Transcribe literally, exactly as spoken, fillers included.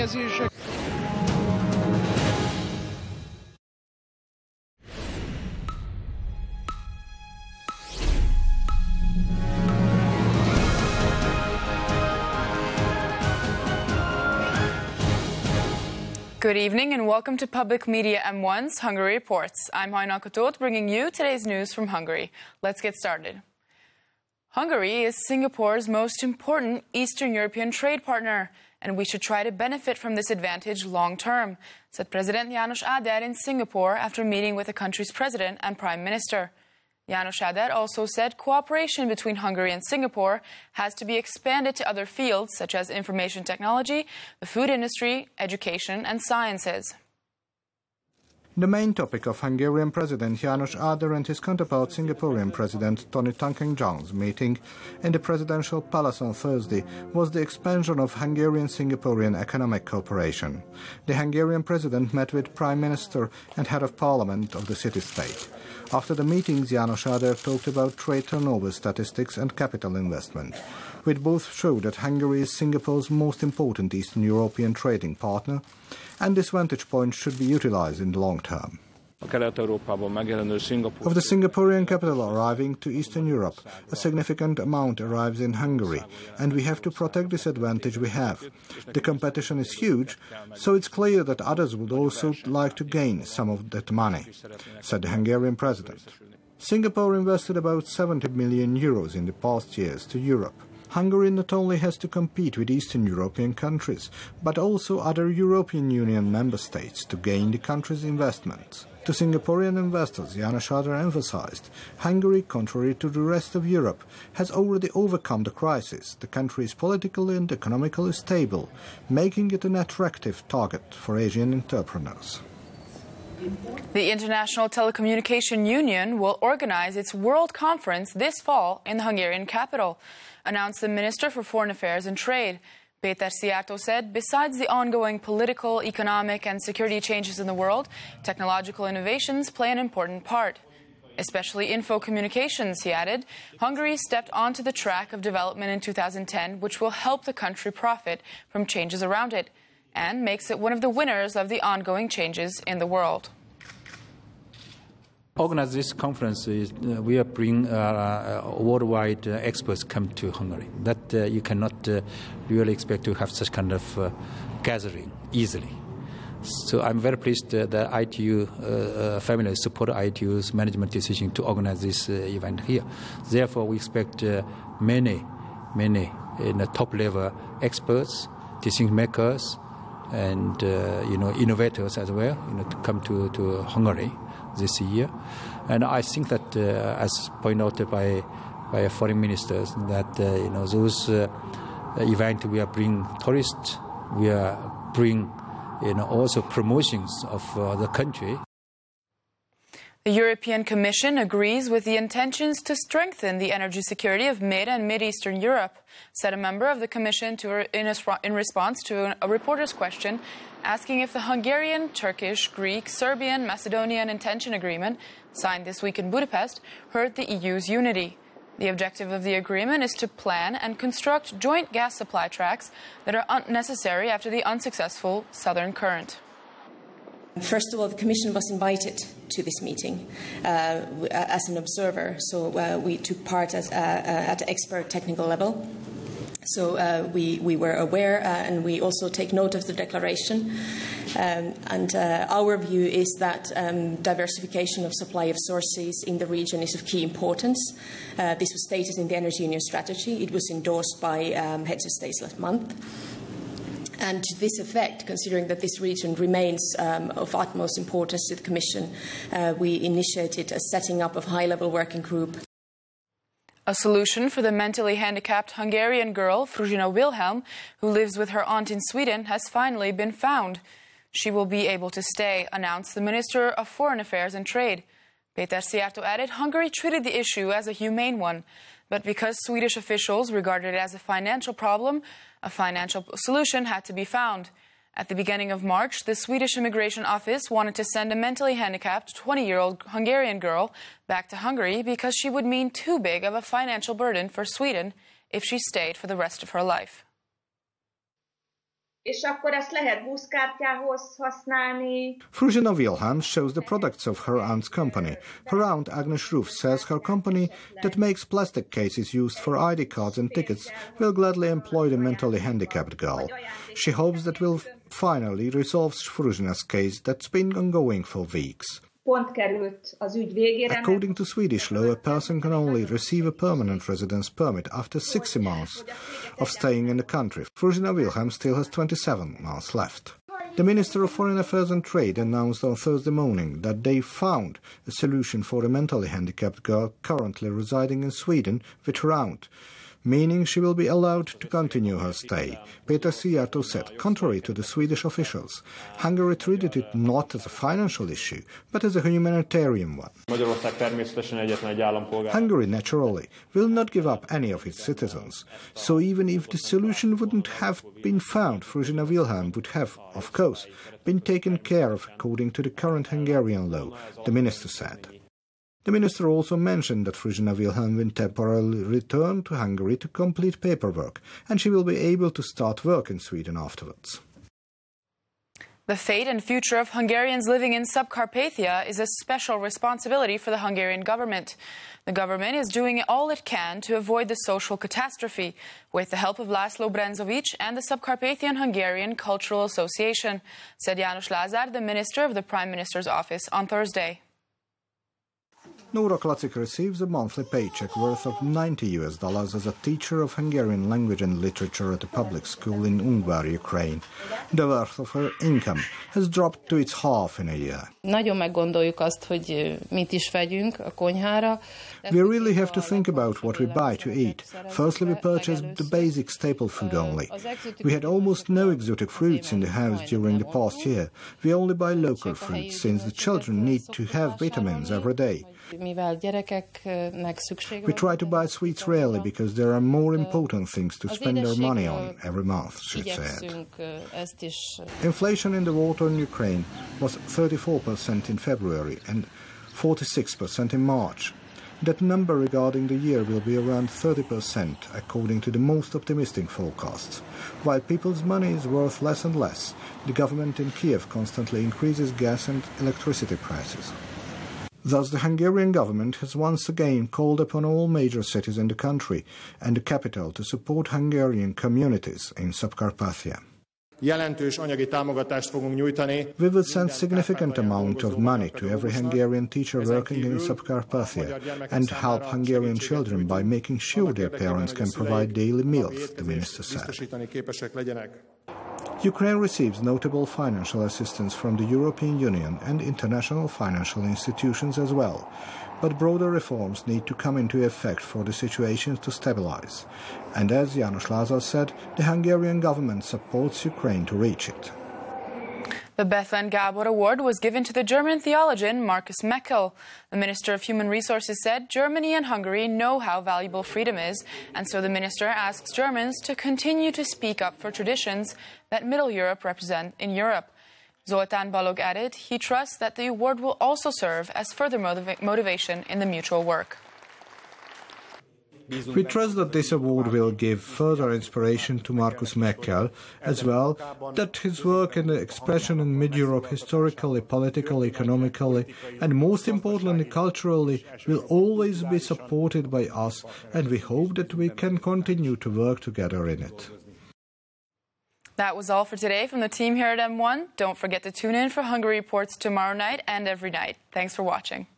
rendelkezések. Good evening and welcome to Public Media M one's Hungary Reports. I'm Hajnal Katót, bringing you today's news from Hungary. Let's get started. Hungary is Singapore's most important Eastern European trade partner, and we should try to benefit from this advantage long term, said President János Áder in Singapore after meeting with the country's president and prime minister. János Áder also said cooperation between Hungary and Singapore has to be expanded to other fields such as information technology, the food industry, education and sciences. The main topic of Hungarian President János Áder and his counterpart Singaporean President Tony Tan Keng Jeong's meeting in the Presidential Palace on Thursday was the expansion of Hungarian-Singaporean economic cooperation. The Hungarian President met with Prime Minister and Head of Parliament of the city-state. After the meetings, János Áder talked about trade turnover statistics and capital investment, which both show that Hungary is Singapore's most important Eastern European trading partner, and this vantage point should be utilized in the long term. Of the Singaporean capital arriving to Eastern Europe, a significant amount arrives in Hungary, and we have to protect this advantage we have. The competition is huge, so it's clear that others would also like to gain some of that money, said the Hungarian president. Singapore invested about seventy million euros in the past years to Europe. Hungary not only has to compete with Eastern European countries, but also other European Union member states to gain the country's investments. To Singaporean investors, János Áder emphasized, Hungary, contrary to the rest of Europe, has already overcome the crisis. The country is politically and economically stable, making it an attractive target for Asian entrepreneurs. The International Telecommunication Union will organize its World Conference this fall in the Hungarian capital, announced the Minister for Foreign Affairs and Trade. Péter Szijjártó said, besides the ongoing political, economic and security changes in the world, technological innovations play an important part. Especially info communications, he added. Hungary stepped onto the track of development in two thousand ten, which will help the country profit from changes around it, and makes it one of the winners of the ongoing changes in the world. Organize this conference, is, uh, we are bring uh, uh, worldwide uh, experts come to Hungary. That uh, you cannot uh, really expect to have such kind of uh, gathering easily. So I'm very pleased uh, that I T U uh, uh, family support I T U's management decision to organize this uh, event here. Therefore, we expect uh, many, many uh, top-level experts, decision makers, and uh, you know innovators as well, you know, to come to, to Hungary this year. And I think that, uh, as pointed out by by foreign ministers, that uh, you know those uh, events will bring tourists, will bring you know also promotions of uh, the country. The European Commission agrees with the intentions to strengthen the energy security of Mid- and Mid-Eastern Europe, said a member of the Commission to, in, a, in response to a reporter's question asking if the Hungarian, Turkish, Greek, Serbian, Macedonian intention agreement, signed this week in Budapest, hurt the E U's unity. The objective of the agreement is to plan and construct joint gas supply tracks that are unnecessary after the unsuccessful Southern Current. First of all, the Commission was invited to this meeting uh, as an observer, so uh, we took part as, uh, uh, at expert technical level. So uh, we, we were aware, uh, and we also take note of the declaration. Um, and uh, our view is that um, diversification of supply of sources in the region is of key importance. Uh, this was stated in the Energy Union strategy. It was endorsed by um, heads of states last month. And to this effect, considering that this region remains um, of utmost importance to the Commission, uh, we initiated a setting up of high-level working group. A solution for the mentally handicapped Hungarian girl, Fruzsina Wilhelm, who lives with her aunt in Sweden, has finally been found. She will be able to stay, announced the Minister of Foreign Affairs and Trade. Péter Szijjártó added Hungary treated the issue as a humane one, but because Swedish officials regarded it as a financial problem, a financial solution had to be found. At the beginning of March, the Swedish Immigration Office wanted to send a mentally handicapped twenty-year-old Hungarian girl back to Hungary because she would mean too big of a financial burden for Sweden if she stayed for the rest of her life. És akkor ezt lehet buszkártyához használni. Fruzsina Wilhelm shows the products of her aunt's company. Her aunt Agnes Roof says her company that makes plastic cases used for I D cards and tickets will gladly employ the mentally handicapped girl. She hopes that will finally resolve Fruzsina's case that's been ongoing for weeks. Pont került az ügy végére. According to Swedish law, a person can only receive a permanent residence permit after sixty months of staying in the country. Fruzsina Wilhelm still has twenty-seven months left. The Minister of Foreign Affairs and Trade announced on Thursday morning that they found a solution for a mentally handicapped girl currently residing in Sweden with her aunt, meaning she will be allowed to continue her stay. Peter Szijjártó said, contrary to the Swedish officials, Hungary treated it not as a financial issue, but as a humanitarian one. Hungary, naturally, will not give up any of its citizens. So even if the solution wouldn't have been found, Fruzsina Wilhelm would have, of course, been taken care of according to the current Hungarian law, the minister said. The minister also mentioned that Fruzsina Wilhelm will temporarily return to Hungary to complete paperwork, and she will be able to start work in Sweden afterwards. The fate and future of Hungarians living in Subcarpathia is a special responsibility for the Hungarian government. The government is doing all it can to avoid the social catastrophe, with the help of László Brenzovic and the Subcarpathian Hungarian Cultural Association, said János Lázár, the minister of the Prime Minister's office, on Thursday. Nora Klacik receives a monthly paycheck worth of ninety U S dollars as a teacher of Hungarian language and literature at a public school in Ungvar, Ukraine. The worth of her income has dropped to its half in a year. Nagyon meggondoljuk azt, hogy mit is vegyünk a konyhára. We really have to think about what we buy to eat. Firstly, we purchase the basic staple food only. We had almost no exotic fruits in the house during the past year. We only buy local fruits, since the children need to have vitamins every day. We try to buy sweets rarely because there are more important things to spend our money on every month, she said. Inflation in the water in Ukraine was thirty-four percent in February and forty-six percent in March. That number regarding the year will be around thirty percent, according to the most optimistic forecasts. While people's money is worth less and less, the government in Kiev constantly increases gas and electricity prices. Thus, the Hungarian government has once again called upon all major cities in the country and the capital to support Hungarian communities in Subcarpathia. Jelentős anyagi támogatást fogunk nyújtani. We will send significant amount of money to every Hungarian teacher working in Subcarpathia and help Hungarian children by making sure their parents can provide daily meals, the minister said. Ukraine receives notable financial assistance from the European Union and international financial institutions as well, but broader reforms need to come into effect for the situation to stabilize. And as János Lázár said, the Hungarian government supports Ukraine to reach it. The Bethlen Gábor Award was given to the German theologian Markus Meckel. The Minister of Human Resources said Germany and Hungary know how valuable freedom is, and so the minister asks Germans to continue to speak up for traditions that Middle Europe represent in Europe. Zoltán Balog added he trusts that the award will also serve as further motiva- motivation in the mutual work. We trust that this award will give further inspiration to Markus Meckel, as well that his work in the expression in mid-Europe historically, politically, economically, and most importantly culturally, will always be supported by us, and we hope that we can continue to work together in it. That was all for today from the team here at M one. Don't forget to tune in for Hungary Reports tomorrow night and every night. Thanks for watching.